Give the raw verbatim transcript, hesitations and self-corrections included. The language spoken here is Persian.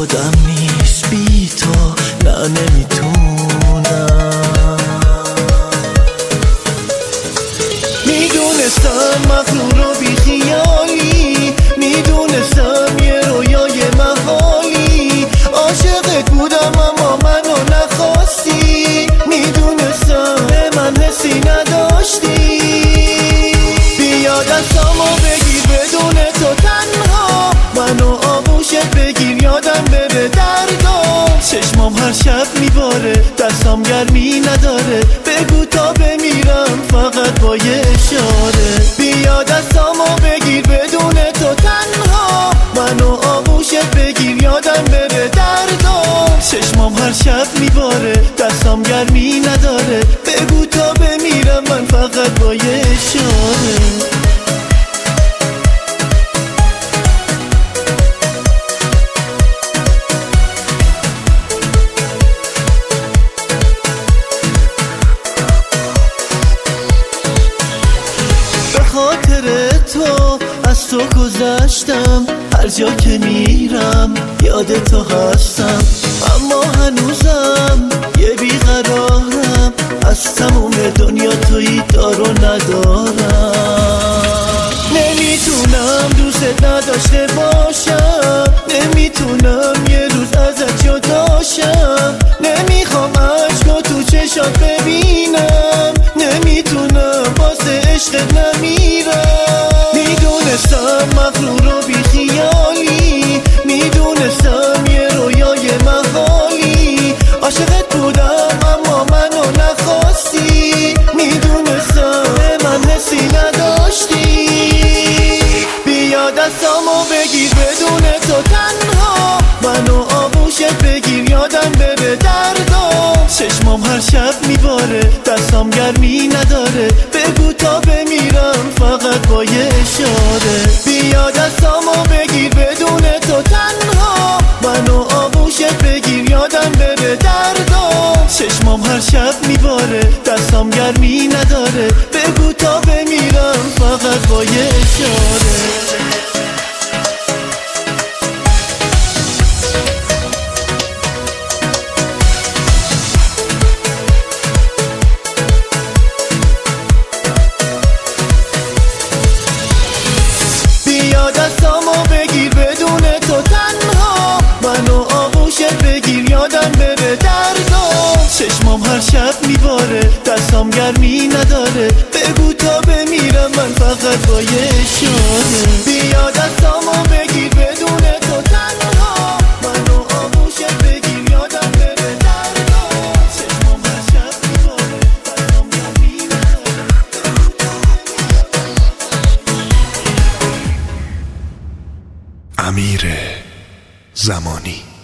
یادم نیست بی تو نه نمیتونم. میدونستم مغرور و بی خیالی، میدونستم یه رویای محالی، عاشقت بودم اما منو نخواستی، میدونستم به من حسی نداشتی. بیا دستامو بگیر بدون تو تنها، منو آغوشت بگیر یادم بره دردام. چشمام هر شب میباره دستام گرمی نداره، بگو تا بمیرم فقط با یه اشاره. بیا دستامو بگیر بدون تو تنها، منو آغوشت بگیر یادم بره دردام. چشمام هر شب میباره دستام گرمی نداره، بگو تا بمیرم من فقط با یه اشاره. خاطر تو از تو گذشتم، هر جا که میرم یاد تو هستم، اما هنوزم یه بیقرارم، از تموم دنیا تویی دارو ندارم. نمیتونم دوست نداشته باشم، نمیتونم یه روز ازت جداشم، نمیخوام عشقو تو چشات ببینم، نمیتونم واسه عشقت نمیرم. میدونستم مغرور و بی خیالی، میدونستم یه رویای محالی، عاشقت بودم اما منو نخواستی، میدونستم به من حسی نداشتی. بیا دستامو بگیر بدون تو تنها، منو آغوشت بگیر یادم بره دردام. چشمام هر شب میباره دستام گرمی نداره، بگو تا بمیرم فقط با یه اشاره. بیا دستامو بگیر بدون تو تنها، منو آغوشت بگیر یادم بره دردام. چشمام هر شب میباره دستام گرمی نداره، بگو تا بمیرم فقط با یه اشاره. بیا دستامو بگیر بدون تو تنها، منو آغوشت بگیر یادم بره دردام. چشمام هر شب میباره دستام گرمی نداره، بگو تا بمیرم من فقط با یه اشاره. بیا دستامو بگیر بدون تو تنها، منو آغوشت بگیر یادم بره دردام. چشمام هر شب میباره دستام گرمی نداره. امیر زمانی.